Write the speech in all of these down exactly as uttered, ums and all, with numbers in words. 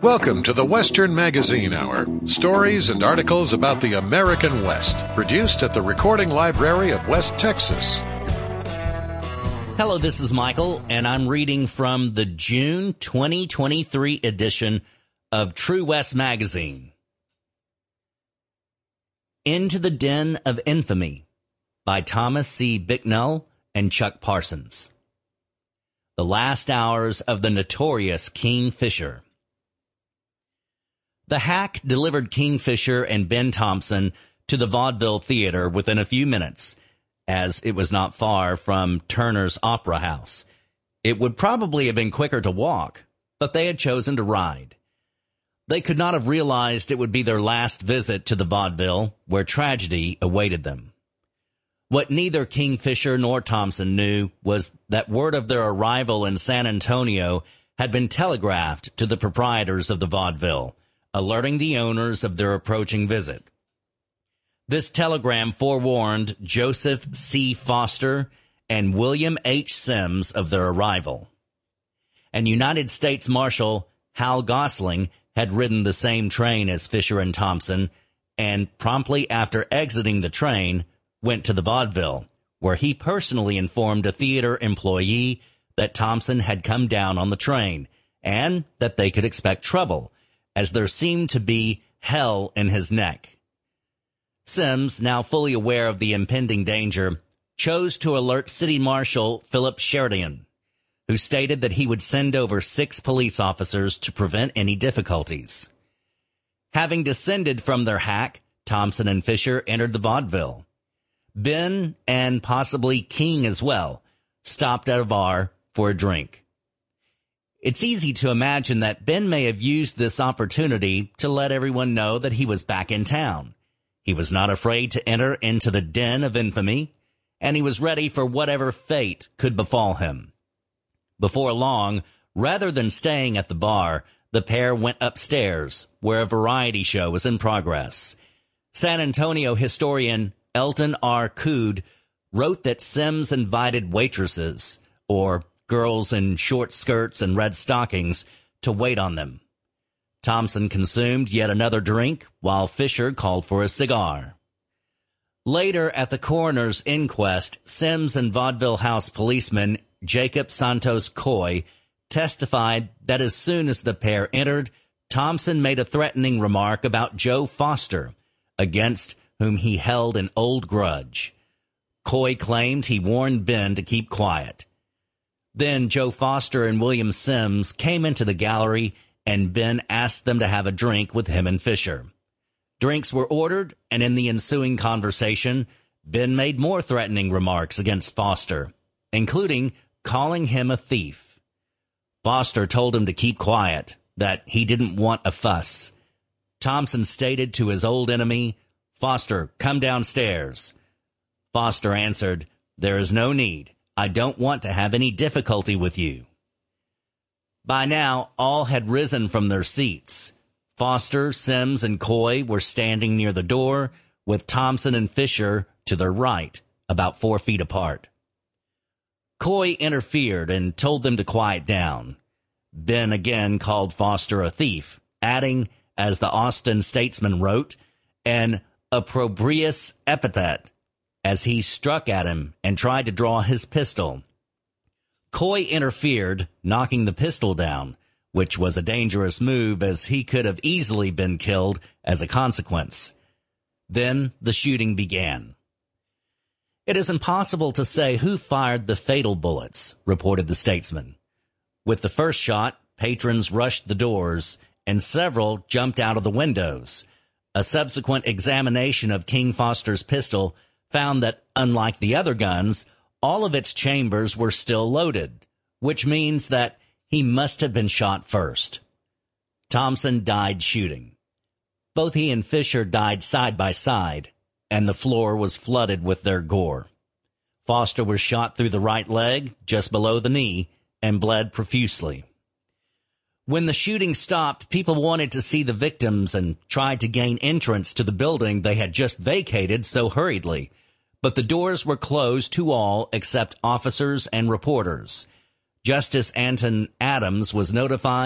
Welcome to the Western Magazine Hour. Stories and articles about the American West. Produced at the Recording Library of West Texas. Hello, this is Michael, and I'm reading from the June twenty twenty-three edition of True West Magazine. Into the Den of Infamy by Thomas C. Bicknell and Chuck Parsons. The last hours of the notorious King Fisher. The hack delivered King Fisher and Ben Thompson to the Vaudeville Theater within a few minutes, as it was not far from Turner's Opera House. It would probably have been quicker to walk, but they had chosen to ride. They could not have realized it would be their last visit to the Vaudeville, where tragedy awaited them. What neither King Fisher nor Thompson knew was that word of their arrival in San Antonio had been telegraphed to the proprietors of the Vaudeville, alerting the owners of their approaching visit. This telegram forewarned Joseph C. Foster and William H. Sims of their arrival. And United States Marshal Hal Gosling had ridden the same train as Fisher and Thompson, and promptly after exiting the train, went to the Vaudeville, where he personally informed a theater employee that Thompson had come down on the train, and that they could expect trouble, as there seemed to be hell in his neck. Sims, now fully aware of the impending danger, chose to alert City Marshal Philip Sheridan, who stated that he would send over six police officers to prevent any difficulties. Having descended from their hack, Thompson and Fisher entered the Vaudeville. Ben, and possibly King as well, stopped at a bar for a drink. It's easy to imagine that Ben may have used this opportunity to let everyone know that he was back in town. He was not afraid to enter into the den of infamy, and he was ready for whatever fate could befall him. Before long, rather than staying at the bar, the pair went upstairs, where a variety show was in progress. San Antonio historian Elton R. Coode wrote that Sims invited waitresses, or girls in short skirts and red stockings, to wait on them. Thompson consumed yet another drink, while Fisher called for a cigar. Later, at the coroner's inquest, Sims and Vaudeville House policeman Jacob Santos Coy testified that as soon as the pair entered, Thompson made a threatening remark about Joe Foster, against whom he held an old grudge. Coy claimed he warned Ben to keep quiet. Then Joe Foster and William Sims came into the gallery, and Ben asked them to have a drink with him and Fisher. Drinks were ordered, and in the ensuing conversation, Ben made more threatening remarks against Foster, including calling him a thief. Foster told him to keep quiet, that he didn't want a fuss. Thompson stated to his old enemy, "Foster, come downstairs." Foster answered, "There is no need. I don't want to have any difficulty with you." By now, all had risen from their seats. Foster, Sims, and Coy were standing near the door, with Thompson and Fisher to their right, about four feet apart. Coy interfered and told them to quiet down. Ben again called Foster a thief, adding, as the Austin Statesman wrote, an opprobrious epithet, as he struck at him and tried to draw his pistol. Coy interfered, knocking the pistol down, which was a dangerous move as he could have easily been killed as a consequence. Then the shooting began. It is impossible to say who fired the fatal bullets, reported the Statesman. With the first shot, patrons rushed the doors, and several jumped out of the windows. A subsequent examination of King Foster's pistol found that, unlike the other guns, all of its chambers were still loaded, which means that he must have been shot first. Thompson died shooting. Both he and Fisher died side by side, and the floor was flooded with their gore. Foster was shot through the right leg, just below the knee, and bled profusely. When the shooting stopped, people wanted to see the victims and tried to gain entrance to the building they had just vacated so hurriedly, but the doors were closed to all except officers and reporters. Justice Anton Adams was notified,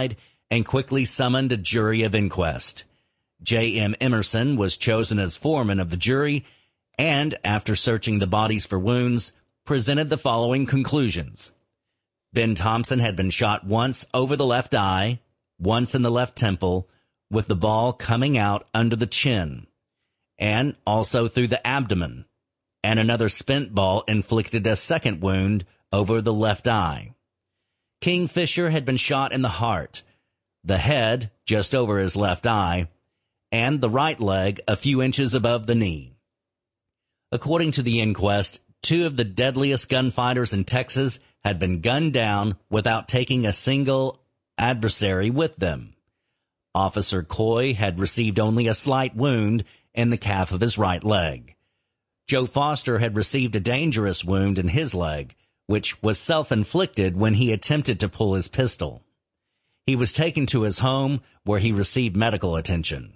and quickly summoned a jury of inquest. J M. Emerson was chosen as foreman of the jury and, after searching the bodies for wounds, presented the following conclusions. Ben Thompson had been shot once over the left eye, once in the left temple, with the ball coming out under the chin, and also through the abdomen, and another spent ball inflicted a second wound over the left eye. King Fisher had been shot in the heart, the head just over his left eye, and the right leg a few inches above the knee. According to the inquest, two of the deadliest gunfighters in Texas had been gunned down without taking a single adversary with them. Officer Coy had received only a slight wound in the calf of his right leg. Joe Foster had received a dangerous wound in his leg, which was self-inflicted when he attempted to pull his pistol. He was taken to his home where he received medical attention.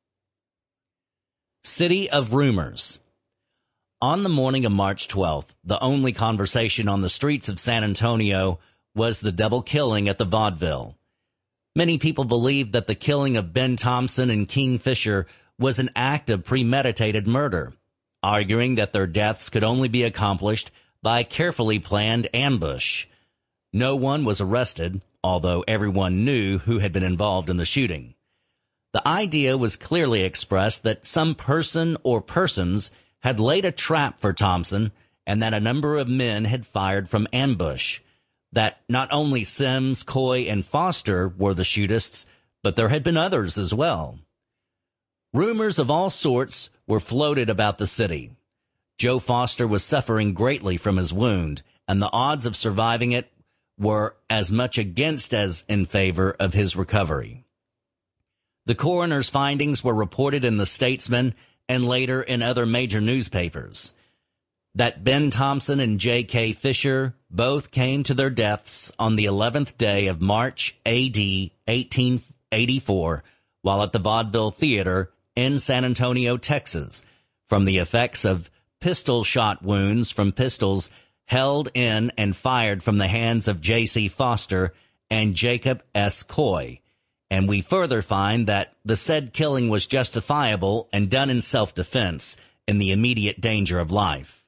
City of Rumors. On the morning of March twelfth, the only conversation on the streets of San Antonio was the double killing at the Vaudeville. Many people believed that the killing of Ben Thompson and King Fisher was an act of premeditated murder, arguing that their deaths could only be accomplished by a carefully planned ambush. No one was arrested, although everyone knew who had been involved in the shooting. The idea was clearly expressed that some person or persons had laid a trap for Thompson and that a number of men had fired from ambush. That not only Sims, Coy, and Foster were the shootists, but there had been others as well. Rumors of all sorts were floated about the city. Joe Foster was suffering greatly from his wound, and the odds of surviving it were as much against as in favor of his recovery. The coroner's findings were reported in the Statesman and later in other major newspapers. That Ben Thompson and J K. Fisher both came to their deaths on the eleventh day of March A D eighteen eighty-four while at the Vaudeville Theater in San Antonio, Texas, from the effects of pistol shot wounds from pistols held in and fired from the hands of J C. Foster and Jacob S. Coy. And we further find that the said killing was justifiable and done in self-defense in the immediate danger of life.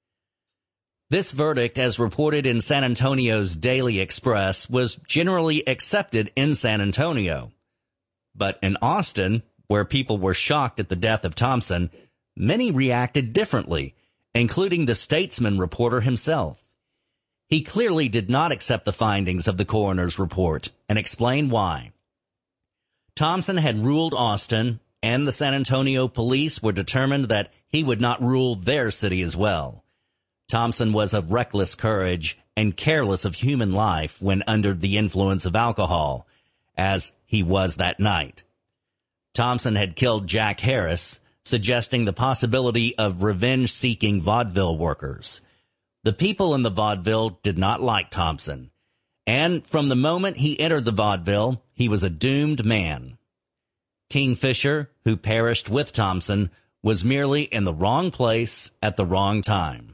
This verdict, as reported in San Antonio's Daily Express, was generally accepted in San Antonio. But in Austin, where people were shocked at the death of Thompson, many reacted differently, including the Statesman reporter himself. He clearly did not accept the findings of the coroner's report and explained why. Thompson had ruled Austin, and the San Antonio police were determined that he would not rule their city as well. Thompson was of reckless courage and careless of human life when under the influence of alcohol, as he was that night. Thompson had killed Jack Harris, suggesting the possibility of revenge-seeking vaudeville workers. The people in the vaudeville did not like Thompson, and from the moment he entered the vaudeville, he was a doomed man. King Fisher, who perished with Thompson, was merely in the wrong place at the wrong time.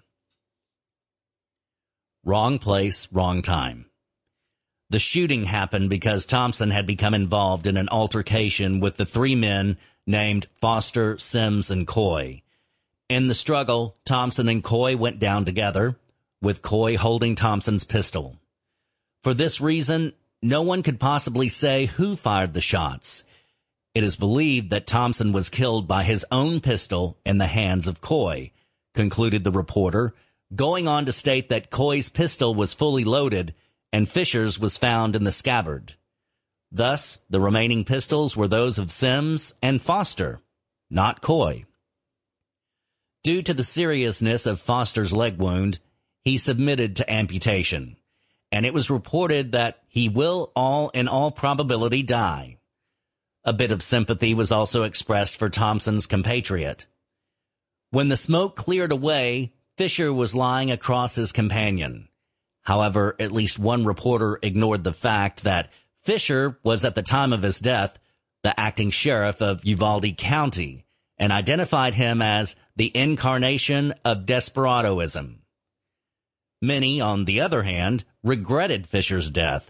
Wrong place, wrong time. The shooting happened because Thompson had become involved in an altercation with the three men named Foster, Sims, and Coy. In the struggle, Thompson and Coy went down together, with Coy holding Thompson's pistol. For this reason, no one could possibly say who fired the shots. It is believed that Thompson was killed by his own pistol in the hands of Coy, concluded the reporter, going on to state that Coy's pistol was fully loaded and Fisher's was found in the scabbard. Thus, the remaining pistols were those of Sims and Foster, not Coy. Due to the seriousness of Foster's leg wound, he submitted to amputation, and it was reported that he will all in all probability die. A bit of sympathy was also expressed for Thompson's compatriot. When the smoke cleared away, Fisher was lying across his companion. However, at least one reporter ignored the fact that Fisher was at the time of his death the acting sheriff of Uvalde County and identified him as the incarnation of desperadoism. Many, on the other hand, regretted Fisher's death,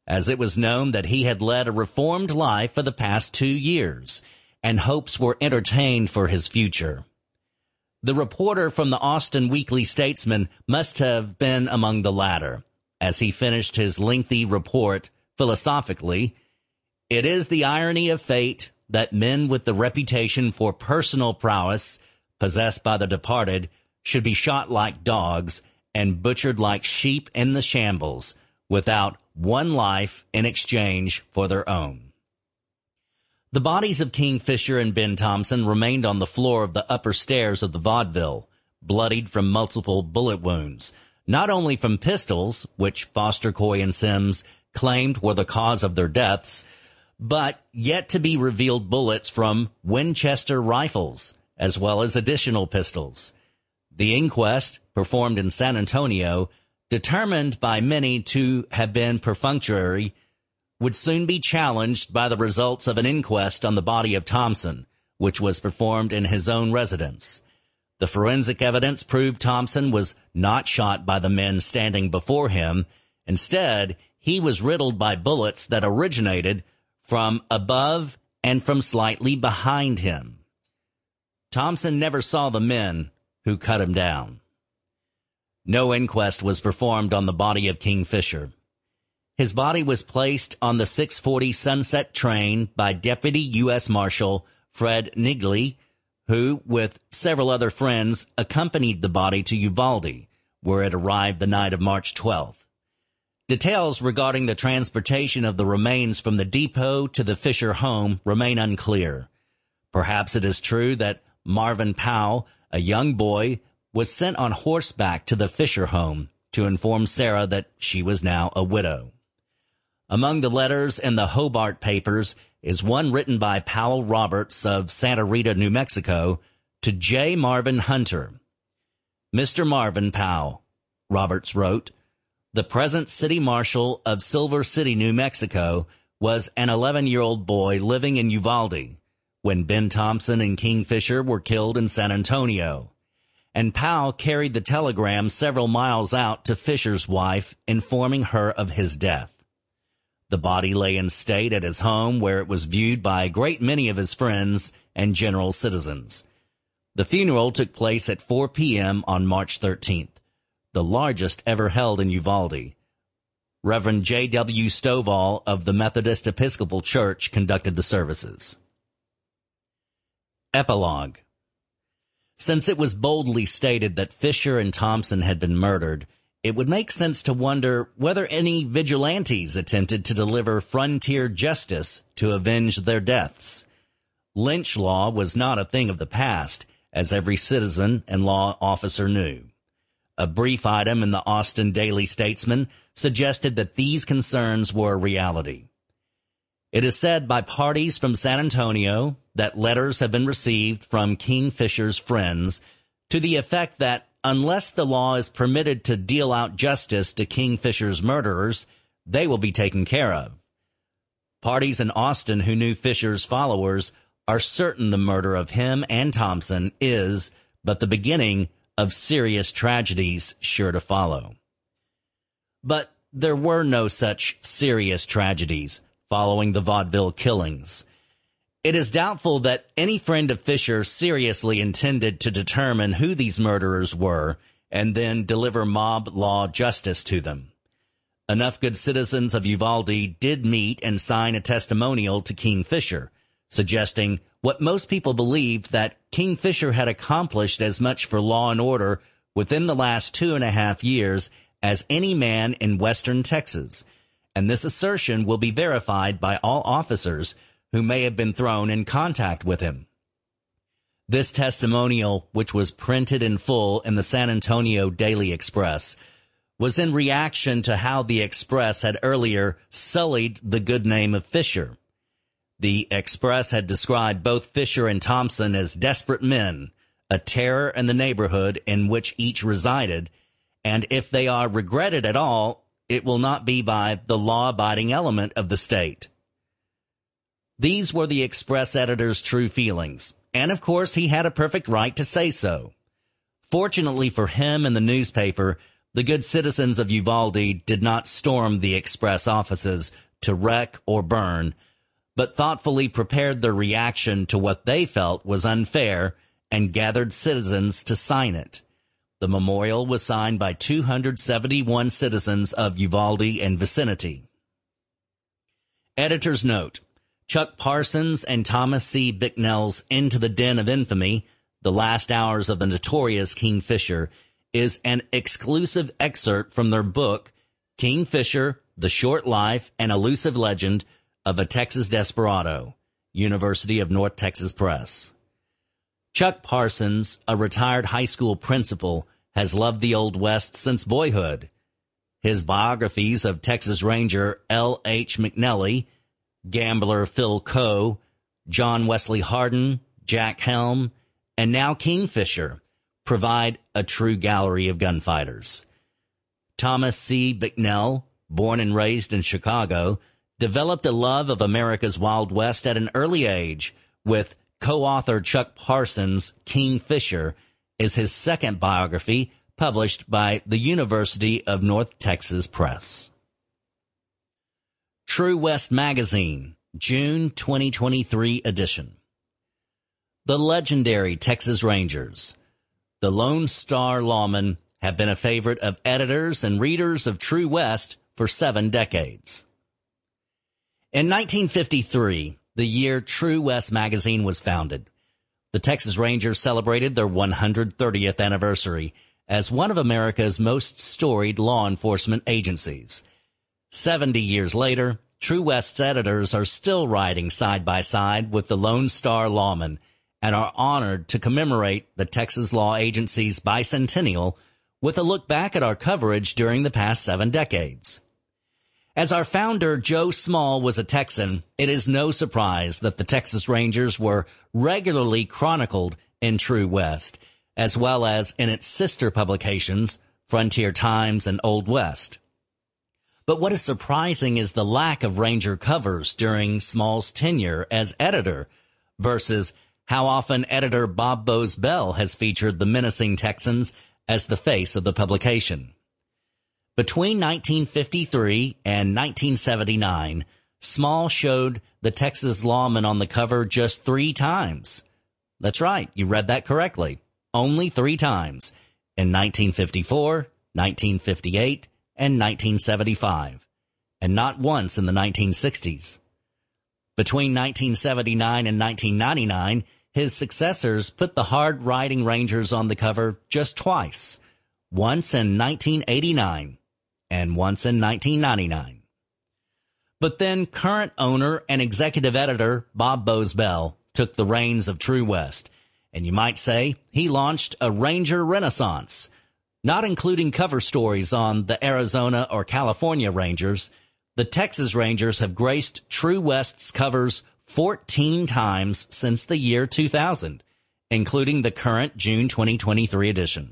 as it was known that he had led a reformed life for the past two years, and hopes were entertained for his future. The reporter from the Austin Weekly Statesman must have been among the latter, as he finished his lengthy report philosophically. It is the irony of fate that men with the reputation for personal prowess possessed by the departed should be shot like dogs and butchered like sheep in the shambles, without one life in exchange for their own. The bodies of King Fisher and Ben Thompson remained on the floor of the upper stairs of the vaudeville, bloodied from multiple bullet wounds, not only from pistols, which Foster, Coy, and Sims claimed were the cause of their deaths, but yet to be revealed bullets from Winchester rifles, as well as additional pistols. The inquest, performed in San Antonio, determined by many to have been perfunctory, would soon be challenged by the results of an inquest on the body of Thompson, which was performed in his own residence. The forensic evidence proved Thompson was not shot by the men standing before him. Instead, he was riddled by bullets that originated from above and from slightly behind him. Thompson never saw the men who cut him down. No inquest was performed on the body of King Fisher. His body was placed on the six forty Sunset train by Deputy U S Marshal Fred Nigley, who, with several other friends, accompanied the body to Uvalde, where it arrived the night of March twelfth. Details regarding the transportation of the remains from the depot to the Fisher home remain unclear. Perhaps it is true that Marvin Powell, a young boy, was sent on horseback to the Fisher home to inform Sarah that she was now a widow. Among the letters in the Hobart papers is one written by Powell Roberts of Santa Rita, New Mexico, to J. Marvin Hunter. Mister Marvin Powell, Roberts wrote, the present city marshal of Silver City, New Mexico, was an eleven-year-old boy living in Uvalde when Ben Thompson and King Fisher were killed in San Antonio, and Powell carried the telegram several miles out to Fisher's wife, informing her of his death. The body lay in state at his home, where it was viewed by a great many of his friends and general citizens. The funeral took place at four p.m. on March thirteenth, the largest ever held in Uvalde. Reverend J W Stovall of the Methodist Episcopal Church conducted the services. Epilogue. Since it was boldly stated that Fisher and Thompson had been murdered, it would make sense to wonder whether any vigilantes attempted to deliver frontier justice to avenge their deaths. Lynch law was not a thing of the past, as every citizen and law officer knew. A brief item in the Austin Daily Statesman suggested that these concerns were a reality. It is said by parties from San Antonio that letters have been received from King Fisher's friends to the effect that unless the law is permitted to deal out justice to King Fisher's murderers, they will be taken care of. Parties in Austin who knew Fisher's followers are certain the murder of him and Thompson is but the beginning of serious tragedies sure to follow. But there were no such serious tragedies following the vaudeville killings. It is doubtful that any friend of Fisher seriously intended to determine who these murderers were and then deliver mob law justice to them. Enough good citizens of Uvalde did meet and sign a testimonial to King Fisher, suggesting what most people believed, that King Fisher had accomplished as much for law and order within the last two and a half years as any man in western Texas, and this assertion will be verified by all officers who may have been thrown in contact with him. This testimonial, which was printed in full in the San Antonio Daily Express, was in reaction to how the Express had earlier sullied the good name of Fisher. The Express had described both Fisher and Thompson as desperate men, a terror in the neighborhood in which each resided, and if they are regretted at all, it will not be by the law-abiding element of the state. These were the Express editor's true feelings, and of course he had a perfect right to say so. Fortunately for him and the newspaper, the good citizens of Uvalde did not storm the express offices to wreck or burn, but thoughtfully prepared their reaction to what they felt was unfair and gathered citizens to sign it. The memorial was signed by two hundred seventy-one citizens of Uvalde and vicinity. Editor's note: Chuck Parsons and Thomas C. Bicknell's Into the Den of Infamy, The Last Hours of the Notorious Kingfisher, is an exclusive excerpt from their book, Kingfisher, The Short Life and Elusive Legend of a Texas Desperado, University of North Texas Press. Chuck Parsons, a retired high school principal, has loved the Old West since boyhood. His biographies of Texas Ranger L H McNelly, gambler Phil Coe, John Wesley Hardin, Jack Helm, and now Kingfisher provide a true gallery of gunfighters. Thomas C. Bicknell, born and raised in Chicago, developed a love of America's Wild West at an early age, with co-author Chuck Parsons' Kingfisher is his second biography, published by the University of North Texas Press. True West Magazine, June twenty twenty-three edition. The legendary Texas Rangers, the Lone Star Lawmen, have been a favorite of editors and readers of True West for seven decades. In nineteen fifty-three, the year True West Magazine was founded, the Texas Rangers celebrated their one hundred thirtieth anniversary as one of America's most storied law enforcement agencies. Seventy years later, True West's editors are still riding side by side with the Lone Star Lawmen and are honored to commemorate the Texas Law Agency's bicentennial with a look back at our coverage during the past seven decades. As our founder, Joe Small, was a Texan, it is no surprise that the Texas Rangers were regularly chronicled in True West, as well as in its sister publications, Frontier Times and Old West. But what is surprising is the lack of Ranger covers during Small's tenure as editor versus how often editor Bob Bose Bell has featured the menacing Texans as the face of the publication. Between nineteen fifty-three and nineteen seventy-nine, Small showed the Texas Lawman on the cover just three times. That's right, you read that correctly. Only three times, in nineteen fifty-four, nineteen fifty-eight, and nineteen seventy-five, and not once in the nineteen sixties. Between nineteen seventy-nine and nineteen ninety-nine, his successors put the hard-riding Rangers on the cover just twice, once in nineteen eighty-nine and once in nineteen ninety-nine. But then current owner and executive editor Bob Bose Bell took the reins of True West, and you might say he launched a Ranger renaissance. Not including cover stories on the Arizona or California Rangers, the Texas Rangers have graced True West's covers fourteen times since the year two thousand, including the current June twenty twenty-three edition.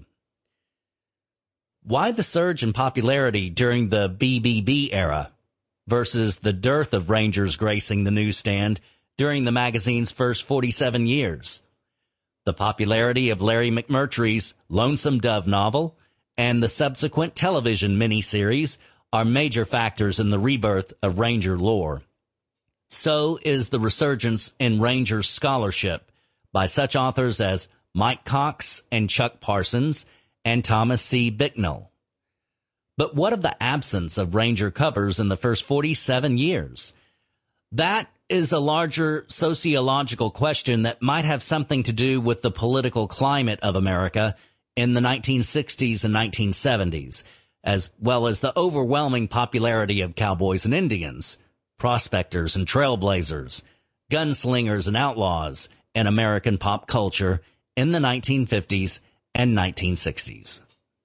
Why the surge in popularity during the B B B era versus the dearth of Rangers gracing the newsstand during the magazine's first forty-seven years? The popularity of Larry McMurtry's Lonesome Dove novel and the subsequent television miniseries are major factors in the rebirth of Ranger lore. So is the resurgence in Ranger scholarship by such authors as Mike Cox and Chuck Parsons and Thomas C. Bicknell. But what of the absence of Ranger covers in the first forty-seven years? That is a larger sociological question that might have something to do with the political climate of America in the nineteen sixties and nineteen seventies, as well as the overwhelming popularity of cowboys and Indians, prospectors and trailblazers, gunslingers and outlaws in American pop culture in the nineteen fifties and nineteen sixties.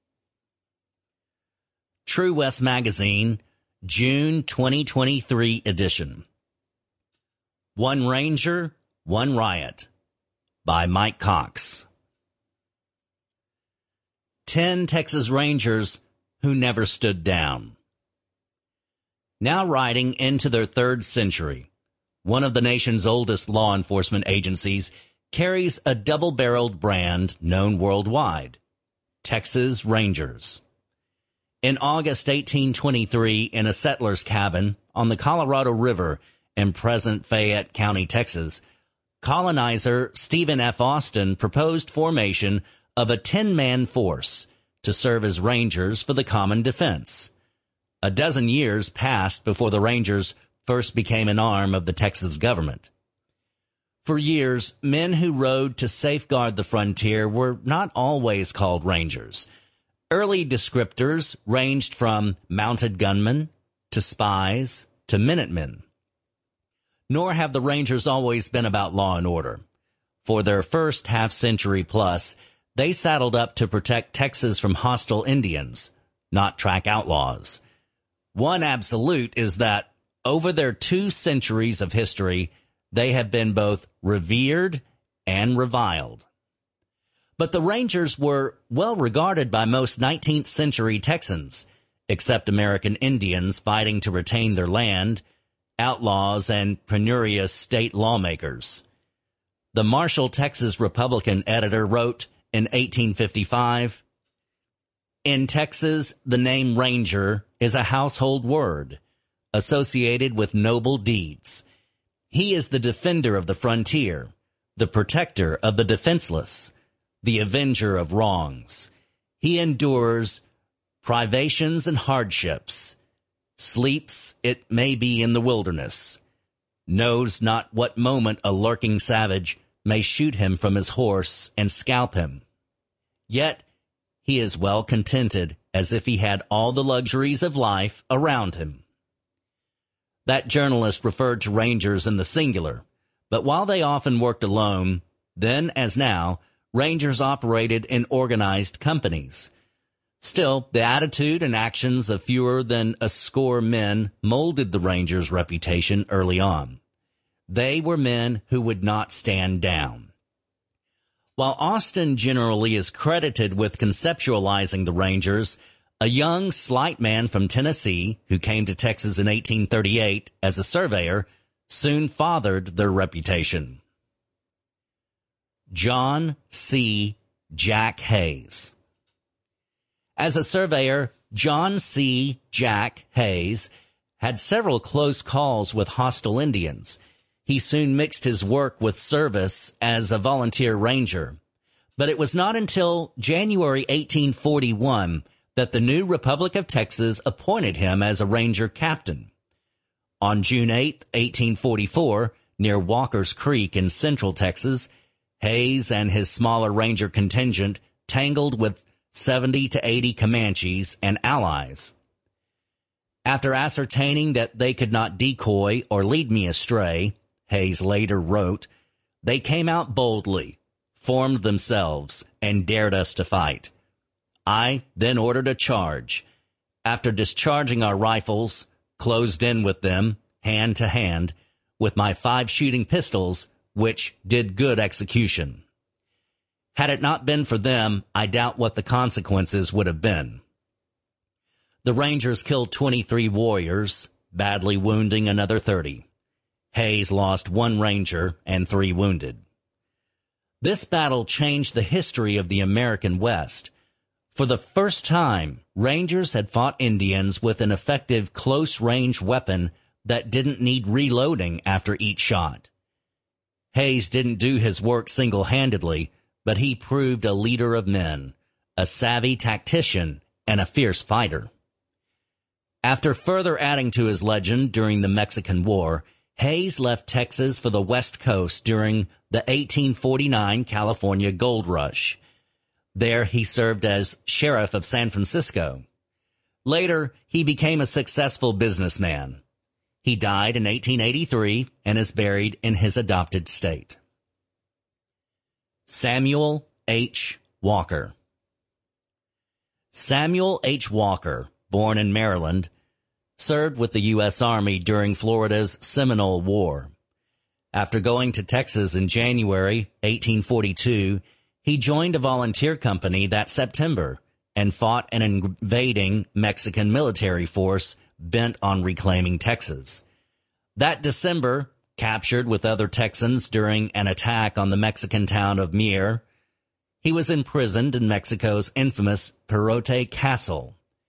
True West Magazine, June twenty twenty-three edition. One Ranger, One Riot, by Mike Cox. Ten Texas Rangers who never stood down. Now riding into their third century, one of the nation's oldest law enforcement agencies carries a double-barreled brand known worldwide, Texas Rangers. In August eighteen twenty-three, in a settler's cabin on the Colorado River in present Fayette County, Texas, colonizer Stephen F. Austin proposed formation of a ten-man force to serve as rangers for the common defense. A dozen years passed before the Rangers first became an arm of the Texas government. For years, men who rode to safeguard the frontier were not always called Rangers. Early descriptors ranged from mounted gunmen to spies to Minutemen. Nor have the Rangers always been about law and order. For their first half-century plus, they saddled up to protect Texas from hostile Indians, not track outlaws. One absolute is that over their two centuries of history, they have been both revered and reviled. But the Rangers were well regarded by most nineteenth century Texans, except American Indians fighting to retain their land, outlaws, and penurious state lawmakers. The Marshall, Texas Republican editor wrote in eighteen fifty-five, "In Texas, the name Ranger is a household word, associated with noble deeds. He is the defender of the frontier, the protector of the defenseless, the avenger of wrongs. He endures privations and hardships, sleeps, it may be, in the wilderness, knows not what moment a lurking savage may shoot him from his horse and scalp him. Yet he is well contented, as if he had all the luxuries of life around him." That journalist referred to Rangers in the singular, but while they often worked alone, then as now, Rangers operated in organized companies. Still, the attitude and actions of fewer than a score men molded the Rangers' reputation early on. They were men who would not stand down. While Austin generally is credited with conceptualizing the Rangers, a young, slight man from Tennessee who came to Texas in eighteen thirty-eight as a surveyor soon fathered their reputation. John C. Jack Hays. As a surveyor, John C. Jack Hays had several close calls with hostile Indians. He soon mixed his work with service as a volunteer ranger. But it was not until January eighteen forty-one that the new Republic of Texas appointed him as a ranger captain. On June eighth, eighteen forty-four, near Walker's Creek in central Texas, Hays and his smaller ranger contingent tangled with seventy to eighty Comanches and allies. After ascertaining that they could not decoy or lead me astray, Hays later wrote, "They came out boldly, formed themselves, and dared us to fight. I then ordered a charge. After discharging our rifles, closed in with them, hand to hand, with my five shooting pistols, which did good execution. Had it not been for them, I doubt what the consequences would have been." The Rangers killed twenty-three warriors, badly wounding another thirty. Hays lost one ranger and three wounded. This battle changed the history of the American West. For the first time, Rangers had fought Indians with an effective close-range weapon that didn't need reloading after each shot. Hays didn't do his work single-handedly, but he proved a leader of men, a savvy tactician, and a fierce fighter. After further adding to his legend during the Mexican War, Hays left Texas for the West Coast during the eighteen forty-nine California Gold Rush. There he served as sheriff of San Francisco. Later, he became a successful businessman. He died in eighteen eighty-three and is buried in his adopted state. Samuel H. Walker. Samuel H. Walker, born in Maryland, served with the U S Army during Florida's Seminole War. After going to Texas in January eighteen forty-two, he joined a volunteer company that September and fought an invading Mexican military force bent on reclaiming Texas. That December, captured with other Texans during an attack on the Mexican town of Mier, he was imprisoned in Mexico's infamous Perote Castle.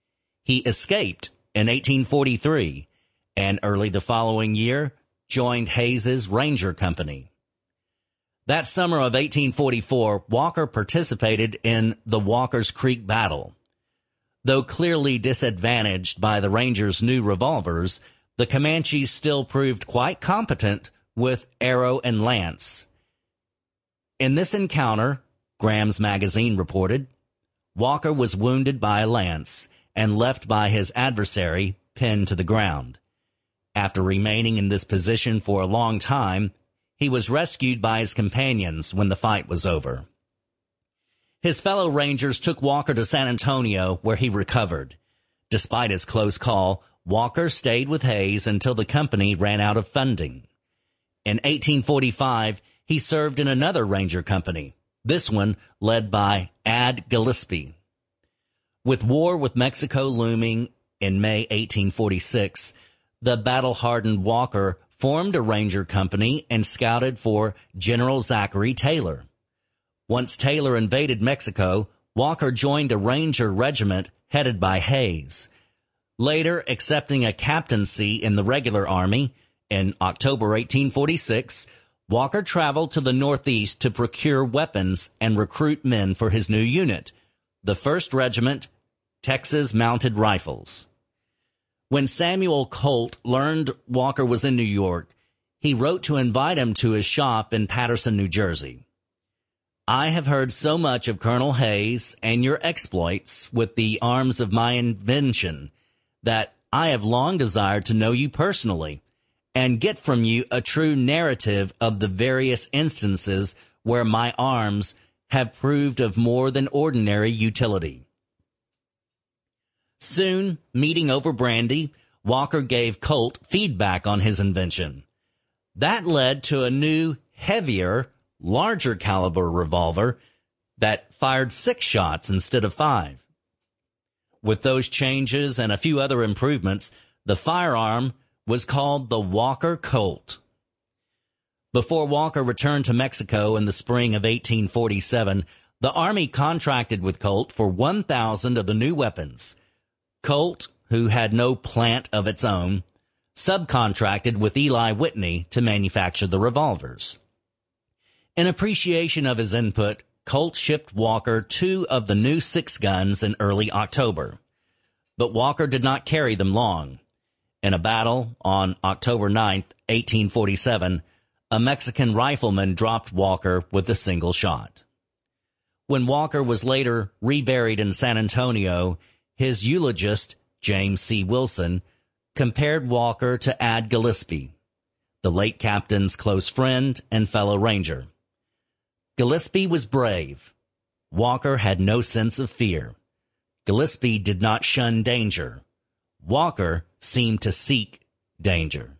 He escaped in eighteen forty-three and early the following year joined Hayes's Ranger Company. That summer of eighteen forty-four, Walker participated in the Walker's Creek Battle. Though clearly disadvantaged by the Rangers' new revolvers, the Comanches still proved quite competent with arrow and lance. In this encounter, Graham's Magazine reported, Walker was wounded by a lance and left by his adversary pinned to the ground. After remaining in this position for a long time, he was rescued by his companions when the fight was over. His fellow Rangers took Walker to San Antonio, where he recovered. Despite his close call, Walker stayed with Hayes until the company ran out of funding. In eighteen forty-five, he served in another Ranger company, this one led by Ad Gillespie. With war with Mexico looming in May eighteen forty-six, the battle-hardened Walker formed a Ranger company and scouted for General Zachary Taylor. Once Taylor invaded Mexico, Walker joined a Ranger regiment headed by Hayes. Later, accepting a captaincy in the regular army, in October eighteen forty-six, Walker traveled to the Northeast to procure weapons and recruit men for his new unit, the first Regiment, Texas Mounted Rifles. When Samuel Colt learned Walker was in New York, he wrote to invite him to his shop in Paterson, New Jersey. I have heard so much of Colonel Hayes and your exploits with the arms of my invention that I have long desired to know you personally and get from you a true narrative of the various instances where my arms have proved of more than ordinary utility. Soon, meeting over brandy, Walker gave Colt feedback on his invention. That led to a new, heavier, larger caliber revolver that fired six shots instead of five. With those changes and a few other improvements, the firearm was called the Walker Colt. Before Walker returned to Mexico in the spring of eighteen forty-seven, the Army contracted with Colt for one thousand of the new weapons. Colt, who had no plant of its own, subcontracted with Eli Whitney to manufacture the revolvers. In appreciation of his input, Colt shipped Walker two of the new six guns in early October. But Walker did not carry them long. In a battle on October ninth, eighteen forty-seven, a Mexican rifleman dropped Walker with a single shot. When Walker was later reburied in San Antonio, his eulogist, James C. Wilson, compared Walker to Ad Gillespie, the late captain's close friend and fellow Ranger. Gillespie was brave. Walker had no sense of fear. Gillespie did not shun danger. Walker seemed to seek danger.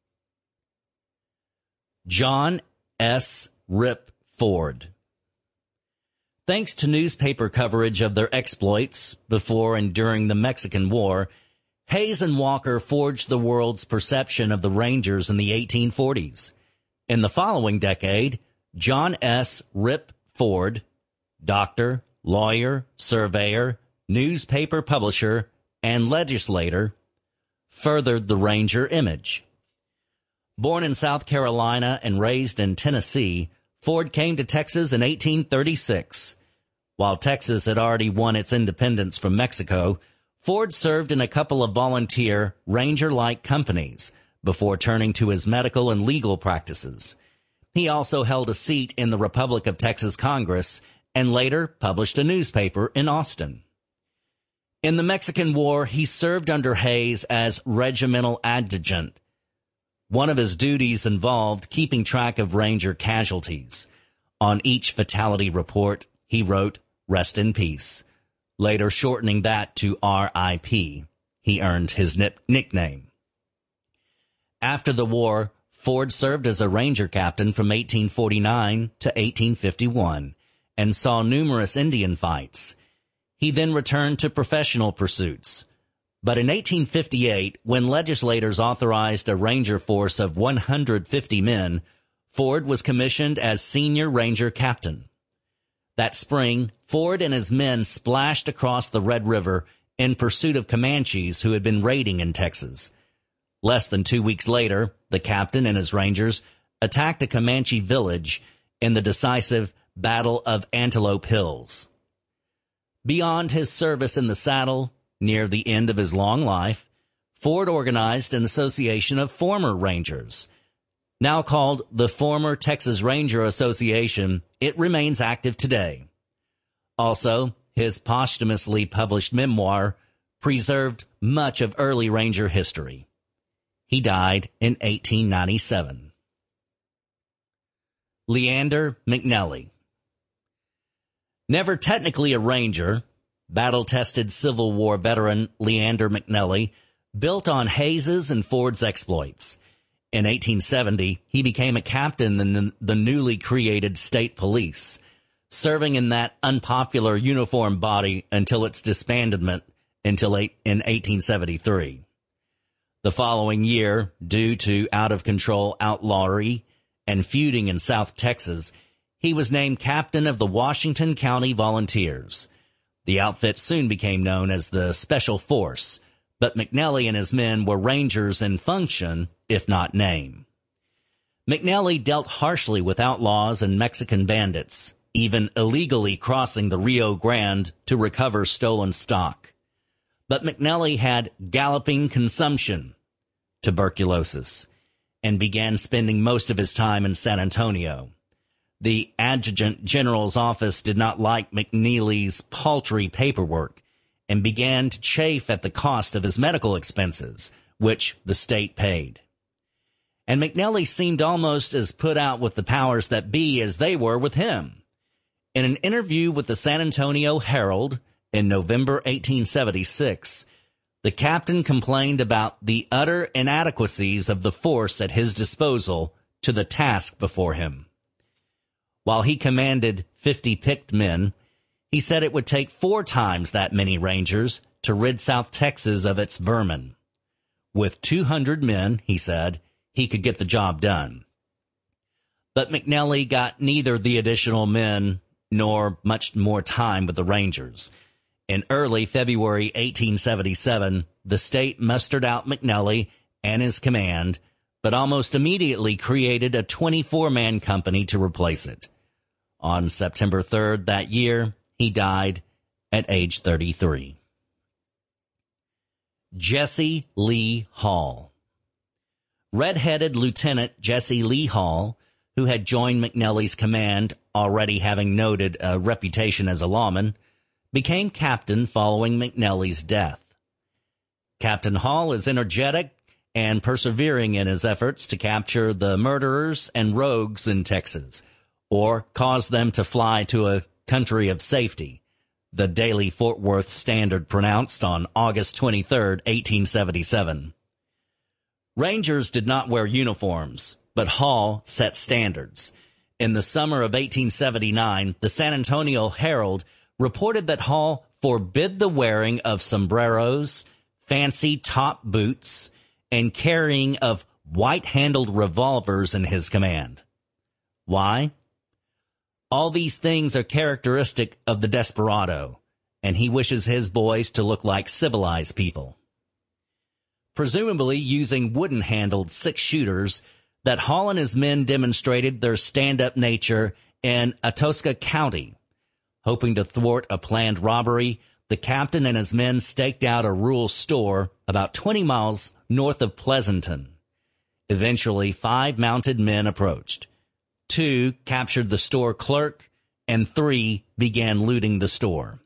John S. Rip Ford. Thanks to newspaper coverage of their exploits before and during the Mexican War, Hayes and Walker forged the world's perception of the Rangers in the eighteen forties. In the following decade, John S. Rip Ford, doctor, lawyer, surveyor, newspaper publisher, and legislator, furthered the Ranger image. Born in South Carolina and raised in Tennessee, Ford came to Texas in eighteen thirty-six. While Texas had already won its independence from Mexico, Ford served in a couple of volunteer, Ranger-like companies before turning to his medical and legal practices. He also held a seat in the Republic of Texas Congress and later published a newspaper in Austin. In the Mexican War, he served under Hayes as regimental adjutant. One of his duties involved keeping track of Ranger casualties. On each fatality report, he wrote, "Rest in peace," later shortening that to R I P He earned his nip- nickname. After the war, Ford served as a Ranger captain from eighteen forty-nine to eighteen fifty-one and saw numerous Indian fights. He then returned to professional pursuits. But in eighteen fifty-eight, when legislators authorized a Ranger force of one hundred fifty men, Ford was commissioned as senior Ranger captain. That spring, Ford and his men splashed across the Red River in pursuit of Comanches who had been raiding in Texas. Less than two weeks later, the captain and his Rangers attacked a Comanche village in the decisive Battle of Antelope Hills. Beyond his service in the saddle, near the end of his long life, Ford organized an association of former Rangers. Now called the Former Texas Ranger Association, it remains active today. Also, his posthumously published memoir preserved much of early Ranger history. He died in eighteen ninety-seven. Leander McNelly. Never technically a Ranger, battle-tested Civil War veteran Leander McNelly built on Hayes's and Ford's exploits. In eighteen seventy, he became a captain in the newly created state police, serving in that unpopular uniform body until its disbandment until eight, in eighteen seventy-three. The following year, due to out-of-control outlawry and feuding in South Texas, he was named captain of the Washington County Volunteers. The outfit soon became known as the Special Force, but McNelly and his men were Rangers in function, if not name. McNelly dealt harshly with outlaws and Mexican bandits, even illegally crossing the Rio Grande to recover stolen stock. But McNelly had galloping consumption, tuberculosis, and began spending most of his time in San Antonio. The Adjutant General's office did not like McNelly's paltry paperwork and began to chafe at the cost of his medical expenses, which the state paid. And McNelly seemed almost as put out with the powers that be as they were with him. In an interview with the San Antonio Herald in November eighteen seventy-six, the captain complained about the utter inadequacies of the force at his disposal to the task before him. While he commanded fifty picked men, he said it would take four times that many Rangers to rid South Texas of its vermin. With two hundred men, he said, he could get the job done. But McNelly got neither the additional men nor much more time with the Rangers. In early February eighteen seventy-seven, the state mustered out McNelly and his command, but almost immediately created a twenty-four man company to replace it. On September third that year, he died at age thirty-three. Jesse Lee Hall. Red-headed Lieutenant Jesse Lee Hall, who had joined McNelly's command, already having noted a reputation as a lawman, became captain following McNelly's death. Captain Hall is energetic and persevering in his efforts to capture the murderers and rogues in Texas, or cause them to fly to a country of safety, the Daily Fort Worth Standard pronounced on August twenty-third, eighteen seventy-seven. Rangers did not wear uniforms, but Hall set standards. In the summer of eighteen seventy-nine, the San Antonio Herald reported that Hall forbid the wearing of sombreros, fancy top boots, and carrying of white-handled revolvers in his command. Why? All these things are characteristic of the desperado, and he wishes his boys to look like civilized people. Presumably using wooden-handled six-shooters, that Hall and his men demonstrated their stand-up nature in Atosca County. Hoping to thwart a planned robbery, the captain and his men staked out a rural store about twenty miles north of Pleasanton. Eventually, five mounted men approached. Two captured the store clerk, and three began looting the store.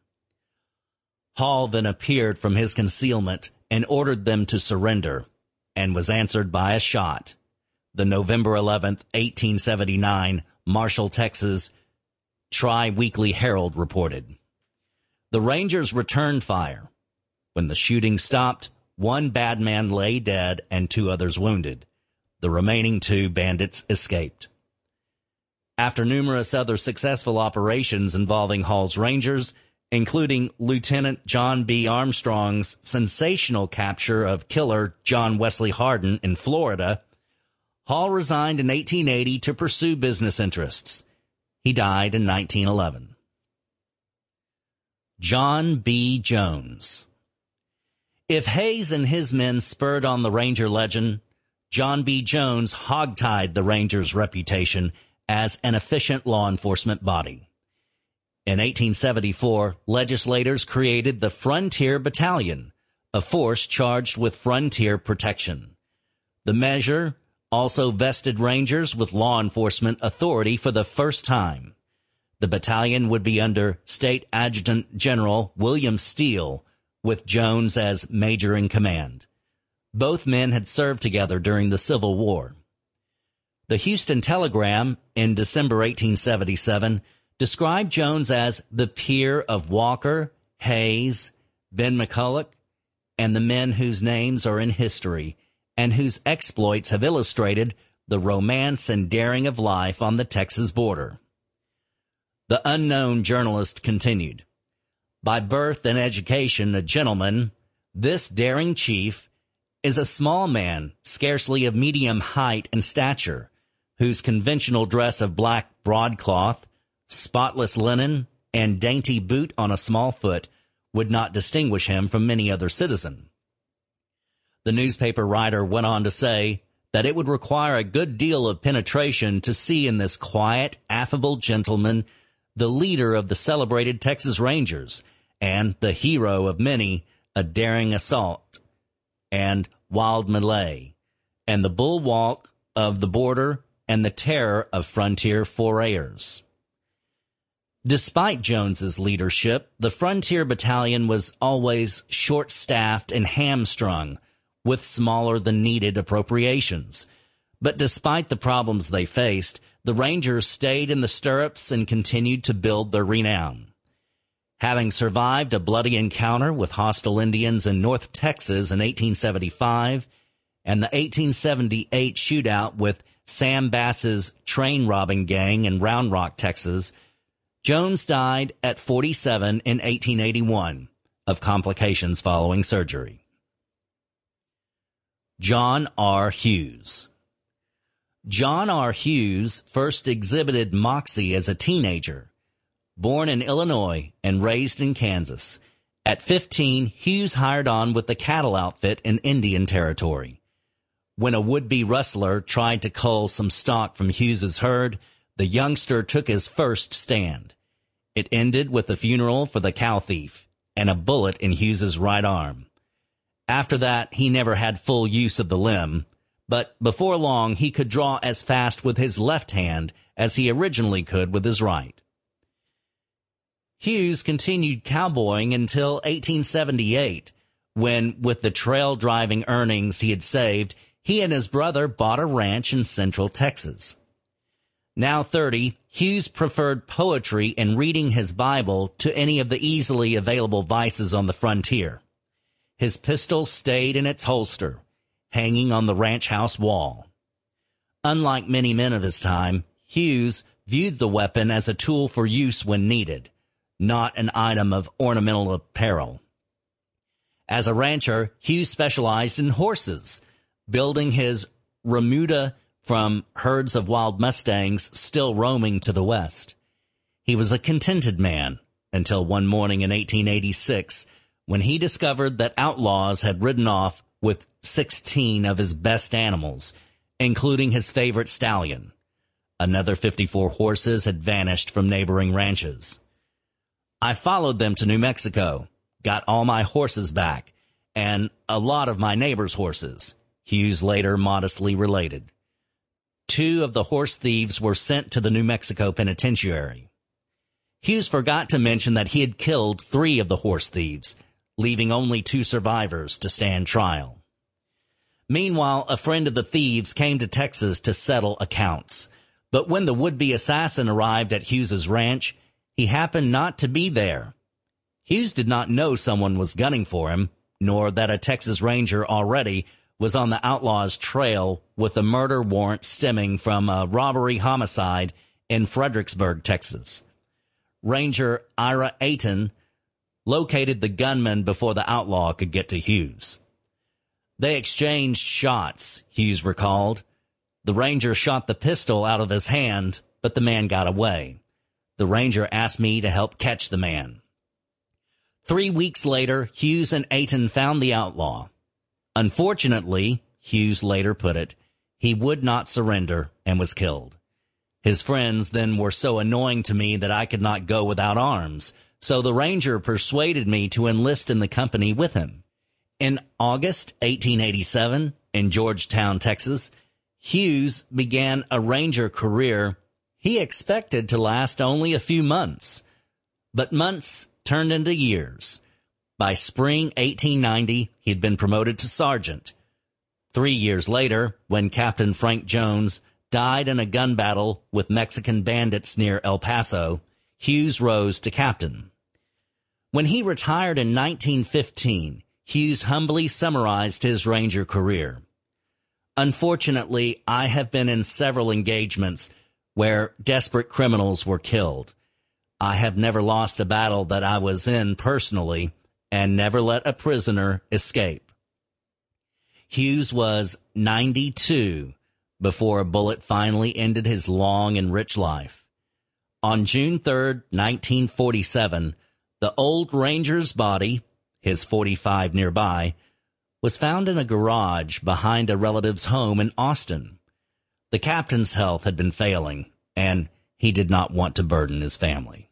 Hall then appeared from his concealment and ordered them to surrender, and was answered by a shot. The November eleventh, eighteen seventy-nine, Marshall, Texas, Tri-Weekly Herald reported. The Rangers returned fire. When the shooting stopped, one bad man lay dead and two others wounded. The remaining two bandits escaped. After numerous other successful operations involving Hall's Rangers, including Lieutenant John B. Armstrong's sensational capture of killer John Wesley Hardin in Florida, Hall resigned in eighteen eighty to pursue business interests. He died in nineteen eleven. John B. Jones. If Hayes and his men spurred on the Ranger legend, John B. Jones hogtied the Rangers' reputation as an efficient law enforcement body. In eighteen seventy-four, legislators created the Frontier Battalion, a force charged with frontier protection. The measure also vested Rangers with law enforcement authority for the first time. The battalion would be under State Adjutant General William Steele, with Jones as major in command. Both men had served together during the Civil War. The Houston Telegram in December eighteen seventy-seven described Jones as the peer of Walker, Hayes, Ben McCulloch, and the men whose names are in history and whose exploits have illustrated the romance and daring of life on the Texas border. The unknown journalist continued, "By birth and education a gentleman, this daring chief is a small man, scarcely of medium height and stature, whose conventional dress of black broadcloth, spotless linen, and dainty boot on a small foot would not distinguish him from any other citizen." The newspaper writer went on to say that it would require a good deal of penetration to see in this quiet, affable gentleman the leader of the celebrated Texas Rangers and the hero of many a daring assault and wild melee, and the bulwark of the border and the terror of frontier forayers. Despite Jones's leadership, the Frontier Battalion was always short-staffed and hamstrung with smaller-than-needed appropriations. But despite the problems they faced, the Rangers stayed in the stirrups and continued to build their renown. Having survived a bloody encounter with hostile Indians in North Texas in eighteen seventy-five and the eighteen seventy-eight shootout with Sam Bass's train-robbing gang in Round Rock, Texas, Jones died at forty-seven in eighteen eighty-one of complications following surgery. John R. Hughes. John R. Hughes first exhibited moxie as a teenager. Born in Illinois and raised in Kansas, at fifteen, Hughes hired on with the cattle outfit in Indian Territory. When a would-be rustler tried to cull some stock from Hughes's herd, the youngster took his first stand. It ended with a funeral for the cow thief and a bullet in Hughes's right arm. After that, he never had full use of the limb, but before long he could draw as fast with his left hand as he originally could with his right. Hughes continued cowboying until eighteen seventy-eight, when, with the trail-driving earnings he had saved, he and his brother bought a ranch in central Texas. Now thirty, Hughes preferred poetry and reading his Bible to any of the easily available vices on the frontier. His pistol stayed in its holster, hanging on the ranch house wall. Unlike many men of his time, Hughes viewed the weapon as a tool for use when needed, not an item of ornamental apparel. As a rancher, Hughes specialized in horses, building his remuda from herds of wild mustangs still roaming to the west. He was a contented man until one morning in eighteen eighty-six, when he discovered that outlaws had ridden off with sixteen of his best animals, including his favorite stallion. Another fifty-four horses had vanished from neighboring ranches. "I followed them to New Mexico, got all my horses back, and a lot of my neighbors' horses," Hughes later modestly related. Two of the horse thieves were sent to the New Mexico penitentiary. Hughes forgot to mention that he had killed three of the horse thieves, leaving only two survivors to stand trial. Meanwhile, a friend of the thieves came to Texas to settle accounts. But when the would-be assassin arrived at Hughes's ranch, he happened not to be there. Hughes did not know someone was gunning for him, nor that a Texas Ranger already was on the outlaw's trail with a murder warrant stemming from a robbery homicide in Fredericksburg, Texas. Ranger Ira Ayton located the gunman before the outlaw could get to Hughes. They exchanged shots, Hughes recalled. The ranger shot the pistol out of his hand, but the man got away. The ranger asked me to help catch the man. Three weeks later, Hughes and Ayton found the outlaw. Unfortunately, Hughes later put it, he would not surrender and was killed. His friends then were so annoying to me that I could not go without arms, so the ranger persuaded me to enlist in the company with him. In August eighteen eighty-seven, in Georgetown, Texas, Hughes began a ranger career he expected to last only a few months. But months turned into years. By spring eighteen ninety, he had been promoted to sergeant. Three years later, when Captain Frank Jones died in a gun battle with Mexican bandits near El Paso, Hughes rose to captain. When he retired in nineteen fifteen, Hughes humbly summarized his ranger career. Unfortunately, I have been in several engagements where desperate criminals were killed. I have never lost a battle that I was in personally and never let a prisoner escape. Hughes was ninety-two before a bullet finally ended his long and rich life. On June third, nineteen forty-seven, the old ranger's body, his forty-five nearby, was found in a garage behind a relative's home in Austin. The captain's health had been failing, and he did not want to burden his family.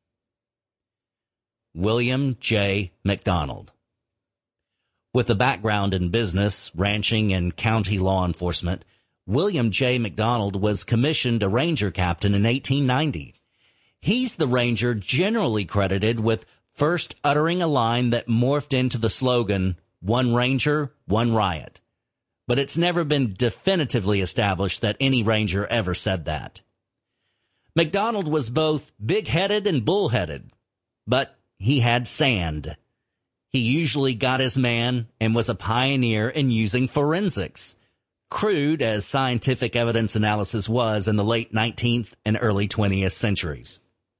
William J. McDonald. With a background in business, ranching, and county law enforcement, William J. McDonald was commissioned a ranger captain in eighteen ninety. He's the ranger generally credited with first uttering a line that morphed into the slogan, "One Ranger, One Riot." But it's never been definitively established that any ranger ever said that. McDonald was both big-headed and bull-headed, but he had sand. He usually got his man and was a pioneer in using forensics, crude as scientific evidence analysis was in the late nineteenth and early twentieth centuries.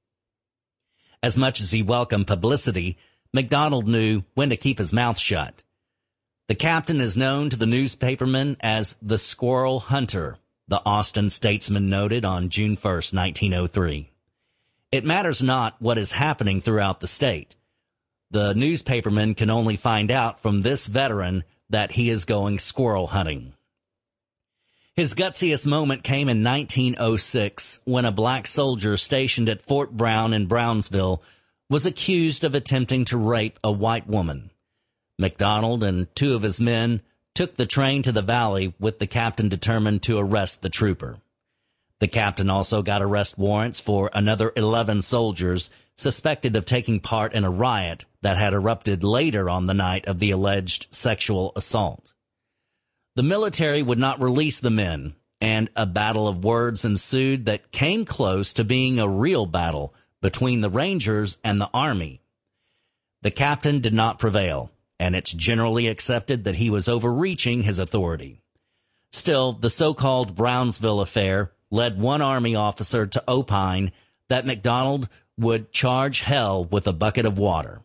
As much as he welcomed publicity, McDonald knew when to keep his mouth shut. The captain is known to the newspapermen as the Squirrel Hunter, the Austin Statesman noted on June first, nineteen oh three. It matters not what is happening throughout the state. The newspaperman can only find out from this veteran that he is going squirrel hunting. His gutsiest moment came in nineteen oh six when a black soldier stationed at Fort Brown in Brownsville was accused of attempting to rape a white woman. McDonald and two of his men took the train to the valley with the captain determined to arrest the trooper. The captain also got arrest warrants for another eleven soldiers suspected of taking part in a riot that had erupted later on the night of the alleged sexual assault. The military would not release the men, and a battle of words ensued that came close to being a real battle between the Rangers and the Army. The captain did not prevail, and it's generally accepted that he was overreaching his authority. Still, the so-called Brownsville affair led one Army officer to opine that McDonald would charge hell with a bucket of water.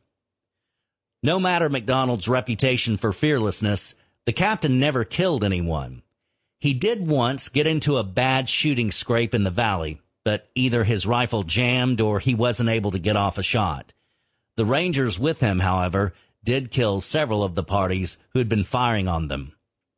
No matter McDonald's reputation for fearlessness, the captain never killed anyone. He did once get into a bad shooting scrape in the valley, but either his rifle jammed or he wasn't able to get off a shot. The Rangers with him, however, did kill several of the parties who had been firing on them.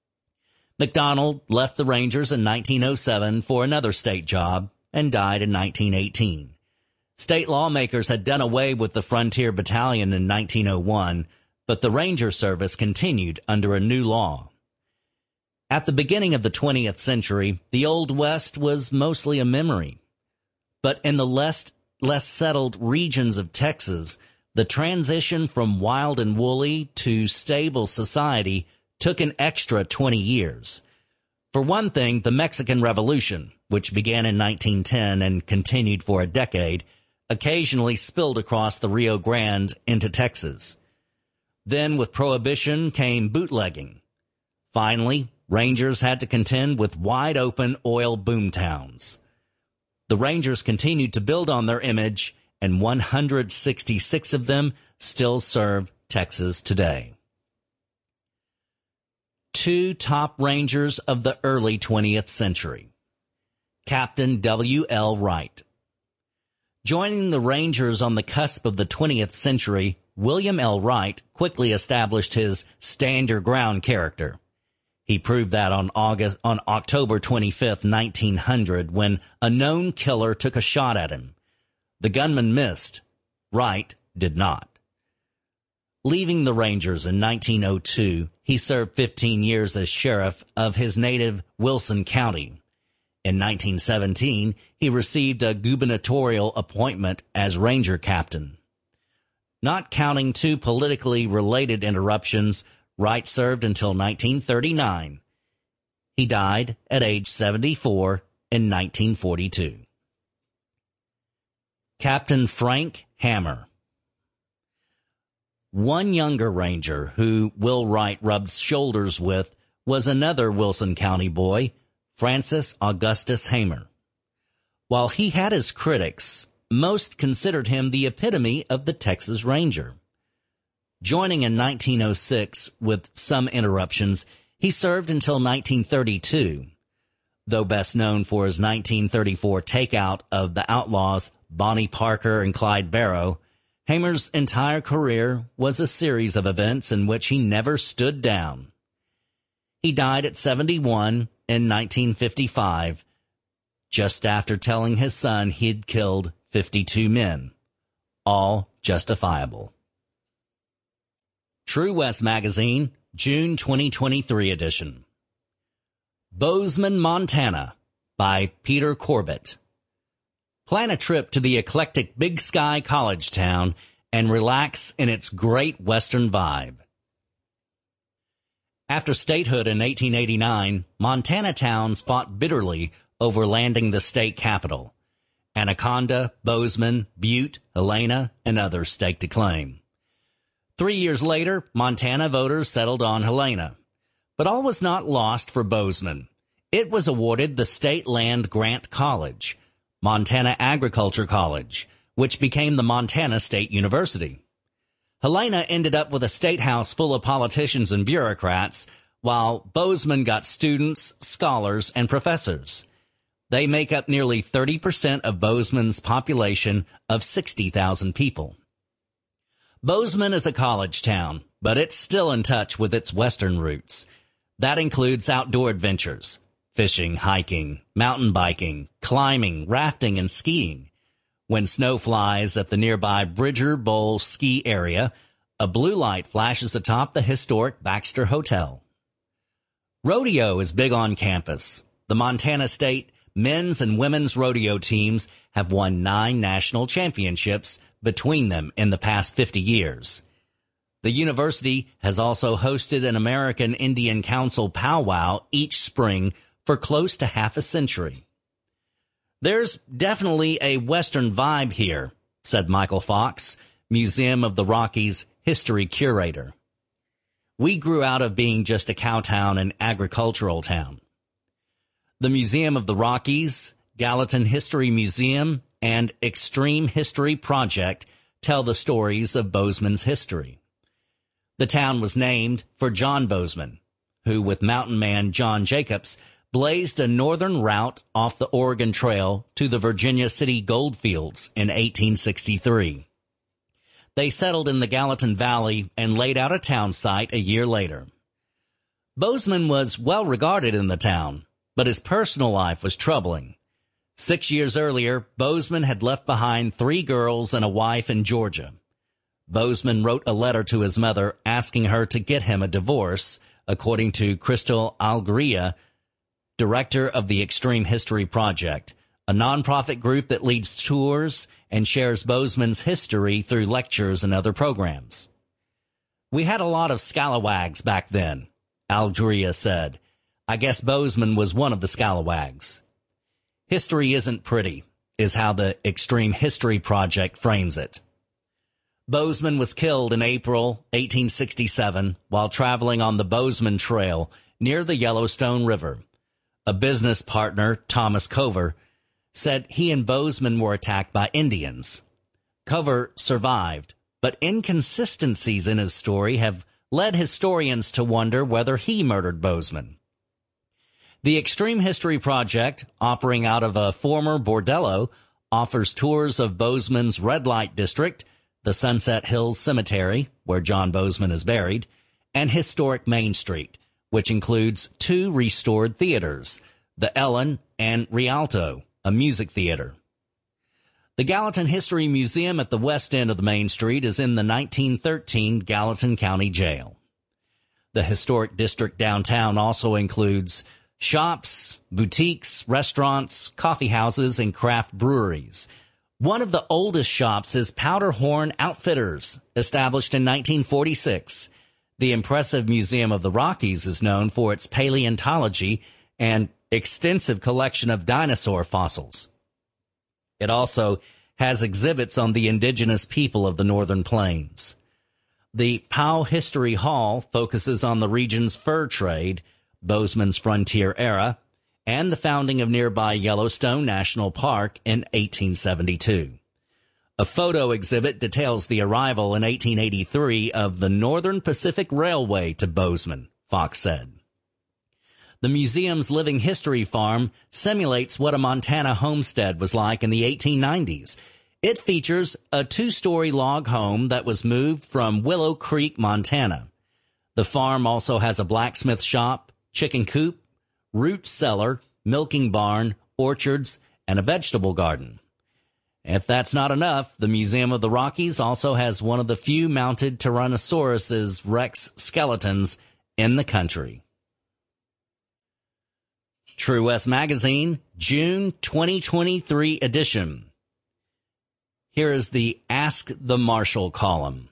McDonald left the Rangers in nineteen oh seven for another state job and died in nineteen eighteen. State lawmakers had done away with the Frontier Battalion in nineteen oh one, but the Ranger service continued under a new law. At the beginning of the twentieth century, the Old West was mostly a memory. But in the less, less settled regions of Texas, the transition from wild and woolly to stable society took an extra twenty years. For one thing, the Mexican Revolution, which began in nineteen ten and continued for a decade, occasionally spilled across the Rio Grande into Texas. Then with Prohibition came bootlegging. Finally, Rangers had to contend with wide-open oil boomtowns. The Rangers continued to build on their image, and one hundred sixty-six of them still serve Texas today. Two top Rangers of the early twentieth century. Captain W L Wright. Joining the Rangers on the cusp of the twentieth century William L. Wright quickly established his stand your ground character. He proved that on August, on October twenty-fifth, nineteen hundred, when a known killer took a shot at him. The gunman missed. Wright did not. Leaving the Rangers in nineteen oh two, he served fifteen years as sheriff of his native Wilson County. In nineteen seventeen, he received a gubernatorial appointment as Ranger captain. Not counting two politically related interruptions, Wright served until nineteen thirty-nine. He died at age seventy-four in nineteen forty-two. Captain Frank Hammer. One younger ranger who Will Wright rubbed shoulders with was another Wilson County boy, Francis Augustus Hammer. While he had his critics, most considered him the epitome of the Texas Ranger. Joining in nineteen oh six with some interruptions, he served until nineteen thirty-two. Though best known for his nineteen thirty-four takeout of the outlaws Bonnie Parker and Clyde Barrow, Hammer's entire career was a series of events in which he never stood down. He died at seventy-one in nineteen fifty-five, just after telling his son he'd killed fifty-two men, all justifiable. True West Magazine, June twenty twenty-three edition. Bozeman, Montana, by Peter Corbett. Plan a trip to the eclectic Big Sky college town and relax in its great Western vibe. After statehood in eighteen eighty-nine, Montana towns fought bitterly over landing the state capital. Anaconda, Bozeman, Butte, Helena, and others staked a claim. Three years later, Montana voters settled on Helena. But all was not lost for Bozeman. It was awarded the State Land Grant College, Montana Agriculture College, which became the Montana State University. Helena ended up with a state house full of politicians and bureaucrats, while Bozeman got students, scholars, and professors. They make up nearly thirty percent of Bozeman's population of sixty thousand people. Bozeman is a college town, but it's still in touch with its western roots. That includes outdoor adventures, fishing, hiking, mountain biking, climbing, rafting, and skiing. When snow flies at the nearby Bridger Bowl ski area, a blue light flashes atop the historic Baxter Hotel. Rodeo is big on campus. The Montana State men's and women's rodeo teams have won nine national championships between them in the past fifty years. The university has also hosted an American Indian Council powwow each spring for close to half a century. There's definitely a Western vibe here, said Michael Fox, Museum of the Rockies history curator. We grew out of being just a cow town and agricultural town. The Museum of the Rockies, Gallatin History Museum, and Extreme History Project tell the stories of Bozeman's history. The town was named for John Bozeman, who, with mountain man John Jacobs, blazed a northern route off the Oregon Trail to the Virginia City goldfields in eighteen sixty-three. They settled in the Gallatin Valley and laid out a town site a year later. Bozeman was well regarded in the town, but his personal life was troubling. Six years earlier, Bozeman had left behind three girls and a wife in Georgia. Bozeman wrote a letter to his mother asking her to get him a divorce, according to Crystal Alguria, director of the Extreme History Project, a nonprofit group that leads tours and shares Bozeman's history through lectures and other programs. We had a lot of scalawags back then, Alguria said. I guess Bozeman was one of the scalawags. History isn't pretty, is how the Extreme History Project frames it. Bozeman was killed in April eighteen sixty-seven while traveling on the Bozeman Trail near the Yellowstone River. A business partner, Thomas Cover, said he and Bozeman were attacked by Indians. Cover survived, but inconsistencies in his story have led historians to wonder whether he murdered Bozeman. The Extreme History Project, operating out of a former bordello, offers tours of Bozeman's red light district, the Sunset Hills Cemetery, where John Bozeman is buried, and historic Main Street, which includes two restored theaters, the Ellen and Rialto, a music theater. The Gallatin History Museum at the west end of the Main Street is in the nineteen thirteen Gallatin County Jail. The historic district downtown also includes shops, boutiques, restaurants, coffee houses, and craft breweries. One of the oldest shops is Powderhorn Outfitters, established in nineteen forty-six. The impressive Museum of the Rockies is known for its paleontology and extensive collection of dinosaur fossils. It also has exhibits on the indigenous people of the Northern Plains. The Powell History Hall focuses on the region's fur trade, Bozeman's frontier era, and the founding of nearby Yellowstone National Park in eighteen seventy-two. A photo exhibit details the arrival in eighteen eighty-three of the Northern Pacific Railway to Bozeman, Fox said. The museum's living history farm simulates what a Montana homestead was like in the eighteen nineties. It features a two-story log home that was moved from Willow Creek, Montana. The farm also has a blacksmith shop, chicken coop, root cellar, milking barn, orchards, and a vegetable garden. If that's not enough, the Museum of the Rockies also has one of the few mounted Tyrannosaurus Rex skeletons in the country. True West Magazine, June twenty twenty-three edition. Here is the Ask the Marshal column.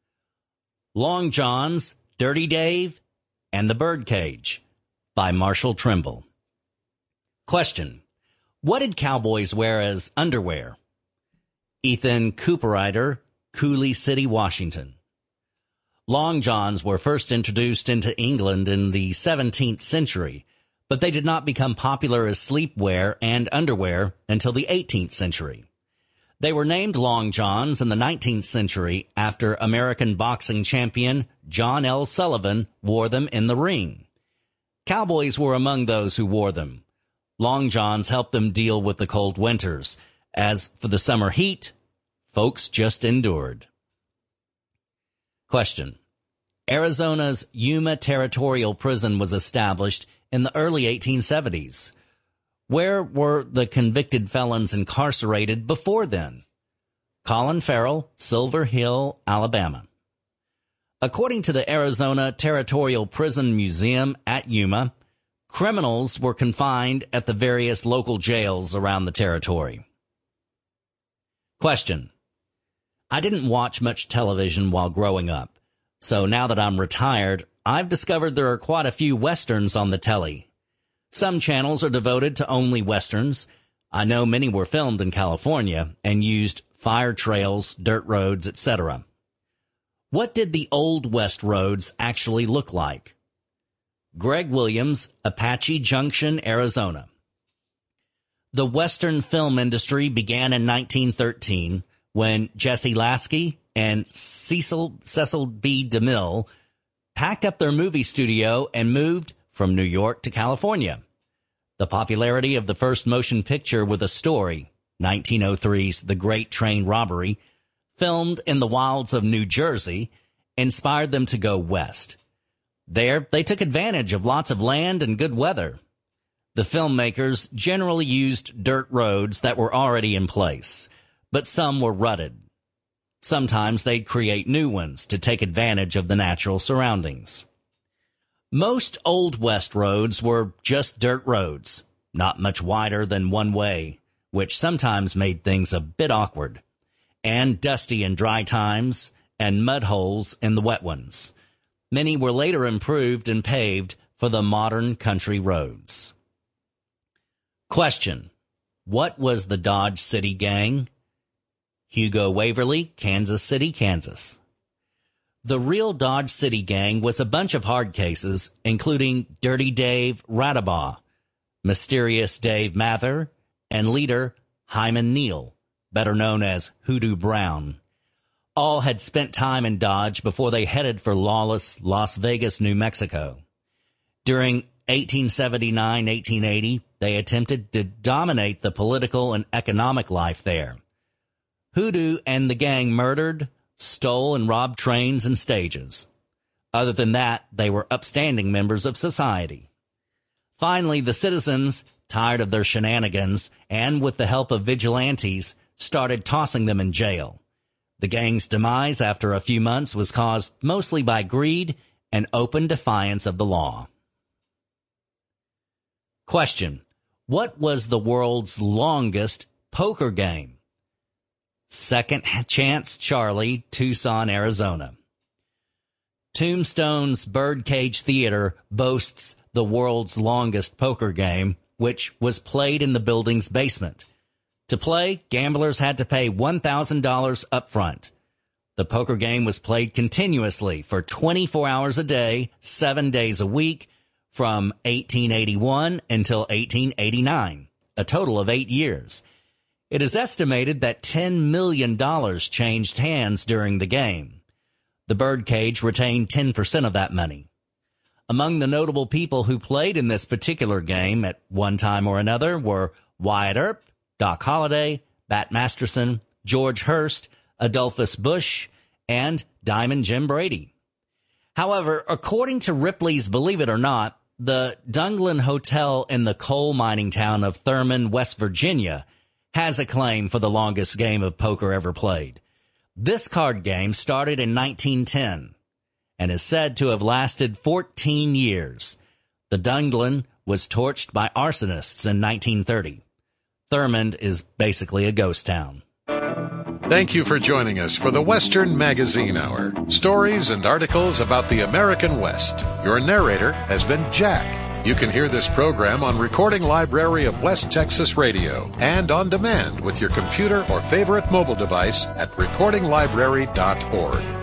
Long John's, Dirty Dave, and the Birdcage by Marshall Trimble. Question: what did cowboys wear as underwear? Ethan Cooperrider, Cooley City, Washington. Long Johns were first introduced into England in the seventeenth century, but they did not become popular as sleepwear and underwear until the eighteenth century. They were named Long Johns in the nineteenth century after American boxing champion John L. Sullivan wore them in the ring. Cowboys were among those who wore them. Long Johns helped them deal with the cold winters. As for the summer heat, folks just endured. Question: Arizona's Yuma Territorial Prison was established in the early eighteen seventies. Where were the convicted felons incarcerated before then? Colin Farrell, Silver Hill, Alabama. According to the Arizona Territorial Prison Museum at Yuma, criminals were confined at the various local jails around the territory. Question: I didn't watch much television while growing up, so now that I'm retired, I've discovered there are quite a few westerns on the telly. Some channels are devoted to only westerns. I know many were filmed in California and used fire trails, dirt roads, et cetera. What did the Old West roads actually look like? Greg Williams, Apache Junction, Arizona. The Western film industry began in nineteen thirteen when Jesse Lasky and Cecil, Cecil B. DeMille packed up their movie studio and moved from New York to California. The popularity of the first motion picture with a story, nineteen oh three's The Great Train Robbery, filmed in the wilds of New Jersey, inspired them to go west. There, they took advantage of lots of land and good weather. The filmmakers generally used dirt roads that were already in place, but some were rutted. Sometimes they'd create new ones to take advantage of the natural surroundings. Most Old West roads were just dirt roads, not much wider than one way, which sometimes made things a bit awkward, and dusty in dry times and mud holes in the wet ones. Many were later improved and paved for the modern country roads. Question: what was the Dodge City Gang? Hugo Waverly, Kansas City, Kansas. The real Dodge City Gang was a bunch of hard cases, including Dirty Dave Radabaugh, Mysterious Dave Mather, and leader Hyman Neal, better known as Hoodoo Brown. All had spent time in Dodge before they headed for lawless Las Vegas, New Mexico. During eighteen seventy-nine to eighteen eighty, they attempted to dominate the political and economic life there. Hoodoo and the gang murdered, stole and robbed trains and stages. Other than that, they were upstanding members of society. Finally, the citizens, tired of their shenanigans, and with the help of vigilantes, started tossing them in jail. The gang's demise after a few months was caused mostly by greed and open defiance of the law. Question: what was the world's longest poker game? Second Chance Charlie, Tucson, Arizona. Tombstone's Birdcage Theater boasts the world's longest poker game, which was played in the building's basement. To play, gamblers had to pay one thousand dollars up front. The poker game was played continuously for twenty-four hours a day, seven days a week, from eighteen eighty-one until eighteen eighty-nine, a total of eight years. It is estimated that ten million dollars changed hands during the game. The Birdcage retained ten percent of that money. Among the notable people who played in this particular game at one time or another were Wyatt Earp, Doc Holliday, Bat Masterson, George Hurst, Adolphus Bush, and Diamond Jim Brady. However, according to Ripley's Believe It or Not, the Dunglin Hotel in the coal mining town of Thurman, West Virginia, has a claim for the longest game of poker ever played. This card game started in nineteen ten and is said to have lasted fourteen years. The Dunglin was torched by arsonists in nineteen thirty. Thurmond is basically a ghost town. Thank you for joining us for the Western Magazine Hour. Stories and articles about the American West. Your narrator has been Jack. You can hear this program on Recording Library of West Texas Radio and on demand with your computer or favorite mobile device at recording library dot org.